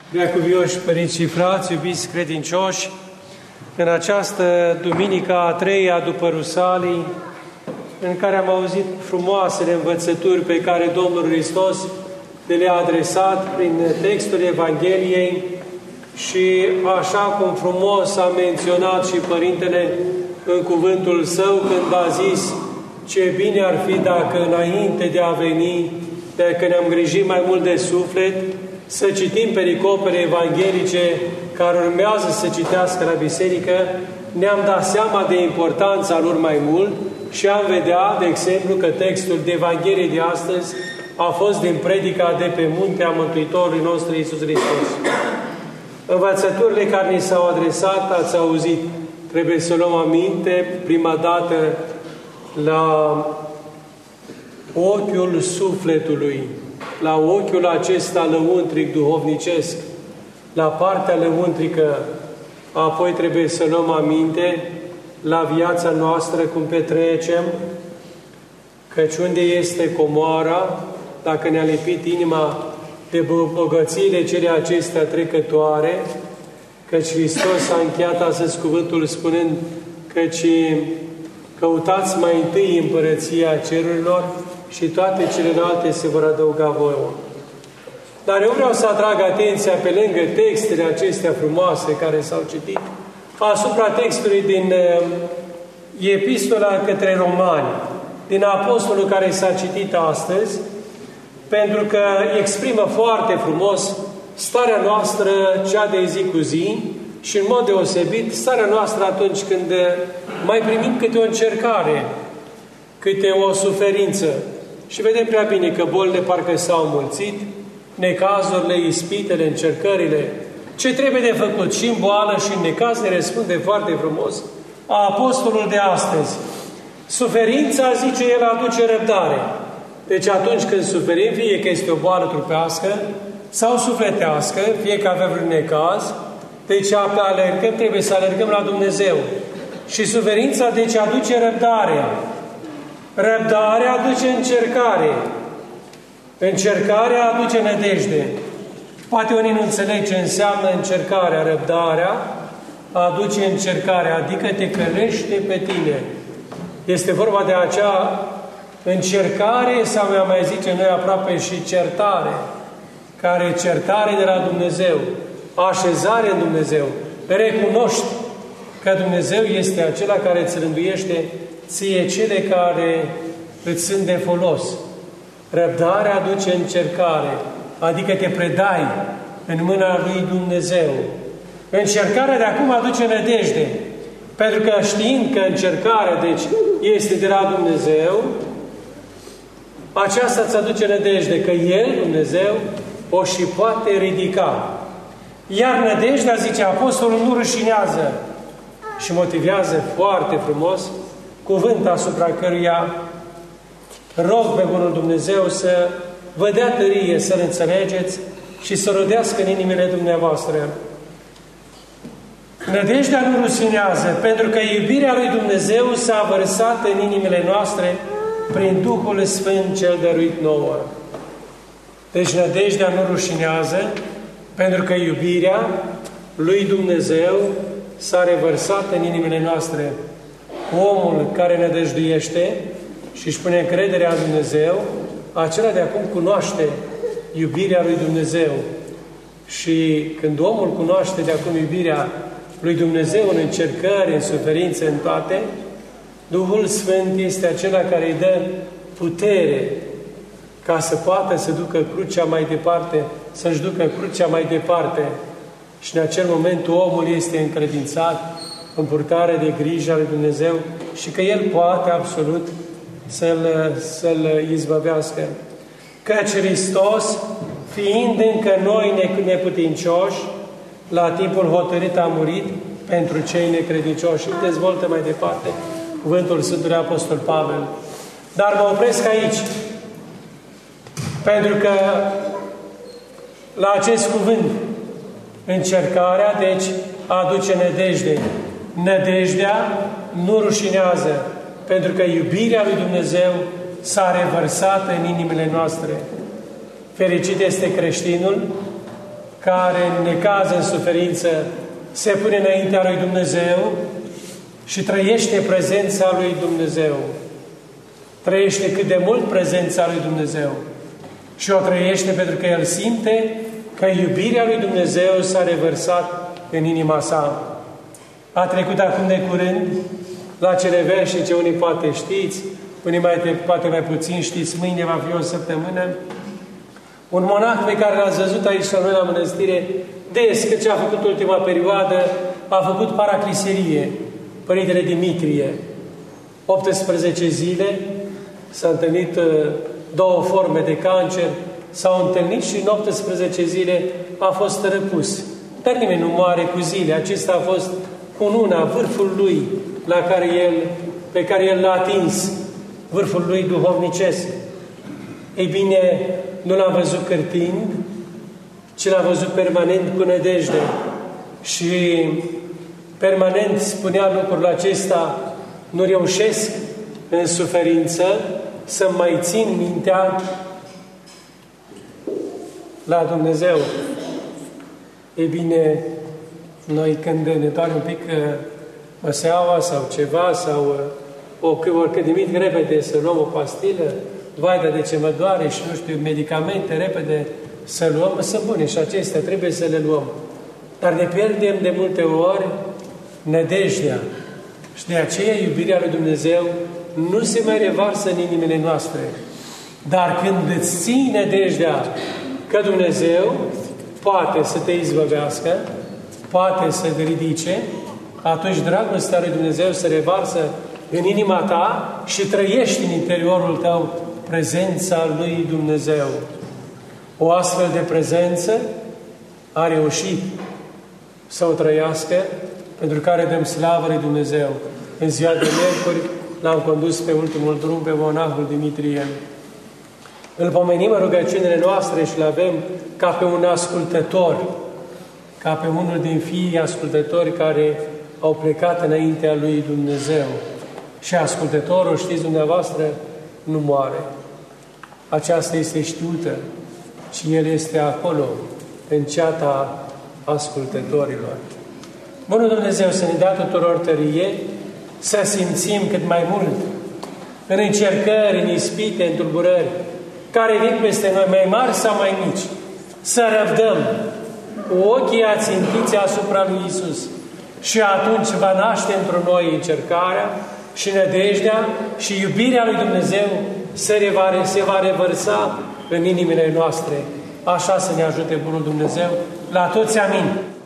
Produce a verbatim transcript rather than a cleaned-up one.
Preacuvioși părinți și frați, iubiți credincioși, în această duminică a treia după Rusalii, în care am auzit frumoasele învățături pe care Domnul Hristos le-a adresat prin textul Evangheliei și așa cum frumos a menționat și Părintele în cuvântul Său când a zis ce bine ar fi dacă înainte de a veni, dacă ne-am grijit mai mult de suflet, să citim pericopele evanghelice care urmează să citească la biserică, ne-am dat seama de importanța lor mai mult și am vedea, de exemplu, că textul de Evanghelie de astăzi a fost din predica de pe munte a Mântuitorului nostru Iisus Hristos. Învățăturile care ni s-au adresat, ați auzit, trebuie să luăm aminte, prima dată, la ochiul sufletului, la ochiul acesta lăuntric duhovnicesc, la partea lăuntrică, apoi trebuie să luăm aminte la viața noastră cum petrecem, căci unde este comoara, dacă ne-a lipit inima de bogățiile cele acestea trecătoare, căci Hristos a încheiat astăzi cuvântul spunând căci căutați mai întâi împărăția cerurilor și toate celelalte se vor adăuga vouă. Dar eu vreau să atrag atenția pe lângă textele acestea frumoase care s-au citit, asupra textului din Epistola către Romani, din Apostolul care s-a citit astăzi, pentru că exprimă foarte frumos starea noastră, cea de zi cu zi, și în mod deosebit starea noastră atunci când mai primim câte o încercare, câte o suferință. Și vedem prea bine că bolile parcă s-au înmulțit, necazurile, ispitele, încercările. Ce trebuie de făcut și în boală și în necaz ne răspunde foarte frumos Apostolul de astăzi. Suferința, zice el, aduce răbdare. Deci atunci când suferim, fie că este o boală trupească sau sufletească, fie că avem vreun necaz, deci alergăm, trebuie să alergăm la Dumnezeu. Și suferința, deci, aduce răbdare. Răbdarea aduce încercare. Încercarea aduce nădejde. Poate unii nu înțeleg ce înseamnă încercarea. Răbdarea aduce încercarea, adică te călește pe tine. Este vorba de acea încercare, sau mai zice noi aproape și certare, care certare de la Dumnezeu, așezare în Dumnezeu. Recunoști că Dumnezeu este acela care îți rânduiește ție cele care îți sunt de folos. Răbdarea aduce încercare, adică te predai în mâna lui Dumnezeu. Încercarea de acum aduce nădejde, pentru că știind că încercarea, deci, este de la Dumnezeu, aceasta îți aduce nădejde, că El, Dumnezeu, o și poate ridica. Iar nădejdea, zice Apostolul, nu rușinează și motivează foarte frumos cuvânt asupra căruia rog pe Bunul Dumnezeu să vă dea tărie, să-L înțelegeți și să rodească în inimile dumneavoastră. Nădejdea nu rușinează, pentru că iubirea lui Dumnezeu s-a vărsat în inimile noastre prin Duhul Sfânt cel dăruit nouă. Deci nădejdea nu rușinează, pentru că iubirea lui Dumnezeu s-a revărsat în inimile noastre. Omul care nădăjduiește și își pune încrederea în Dumnezeu, acela de acum cunoaște iubirea lui Dumnezeu. Și când omul cunoaște de acum iubirea lui Dumnezeu în încercări, în suferințe, în toate, Duhul Sfânt este acela care îi dă putere ca să poată să ducă crucea mai departe, să-și ducă crucea mai departe. Și în acel moment omul este încredințat în purtare de grijă a lui Dumnezeu și că El poate absolut să-L să-L izbăvească. Căci Hristos, fiind încă noi neputincioși, la timpul hotărât a murit pentru cei necredincioși. Și dezvoltă mai departe cuvântul Sfântului Apostol Pavel. Dar mă opresc aici, pentru că la acest cuvânt, încercarea, deci, aduce nădejde. Nădejdea nu rușinează, pentru că iubirea lui Dumnezeu s-a revărsat în inimile noastre. Fericit este creștinul care în necaz, în suferință, se pune înaintea lui Dumnezeu și trăiește prezența lui Dumnezeu. Trăiește cât de mult prezența lui Dumnezeu. Și o trăiește pentru că el simte că iubirea lui Dumnezeu s-a revărsat în inima sa. A trecut acum de curând la cele veșnice, unii poate știți, unii mai, poate mai puțin știți, mâine va fi o săptămână, un monah pe care l-ați văzut aici la noi la mănăstire, des, că ce a făcut ultima perioadă, a făcut paracliserie, Părintele Dimitrie. optsprezece zile s-a întâlnit două forme de cancer, s-au întâlnit și în optsprezece zile a fost răpus. Dar nimeni nu moare cu zile. Acesta a fost cununa, vârful lui, la care el, pe care el l-a atins, vârful lui duhovnicesc. Ei bine, nu l-a văzut cârtind, ci l-a văzut permanent cu nădejde. Și permanent spunea lucrul acesta: nu reușesc în suferință să mai țin mintea la Dumnezeu. Ei bine, noi când ne doare un pic măseaua sau ceva, sau o, oricât de mic, repede să luăm o pastilă, vai, dar de ce mă doare și nu știu, medicamente, repede să luăm, sunt bune și acestea trebuie să le luăm. Dar ne pierdem de multe ori nădejdea. Și de aceea iubirea lui Dumnezeu nu se mai revarsă în inimile noastre. Dar când îți ții nădejdea că Dumnezeu poate să te izbăvească, poate să te ridice, atunci dragostea lui Dumnezeu se revarsă în inima ta și trăiești în interiorul tău prezența lui Dumnezeu. O astfel de prezență a reușit să o trăiască, pentru care dăm slavă lui Dumnezeu. În ziua de miercuri l-am condus pe ultimul drum pe monahul Dimitrie. Îl pomenim în rugăciunile noastre și îl avem ca pe un ascultător, ca pe unul din fiii ascultători care au plecat înaintea lui Dumnezeu. Și ascultătorul, știți dumneavoastră, nu moare. Aceasta este știută și el este acolo, în ceata ascultătorilor. Bunul Dumnezeu să ne dea tuturor tărie, să simțim cât mai mult în încercări, în ispite, în tulburări, care vin peste noi, mai mari sau mai mici, să răbdăm cu ochii ațintiți asupra lui Iisus. Și atunci va naște într noi încercarea și nădejdea și iubirea lui Dumnezeu se, revare, se va revărsa în inimile noastre. Așa să ne ajute Bunul Dumnezeu. La toți, amin.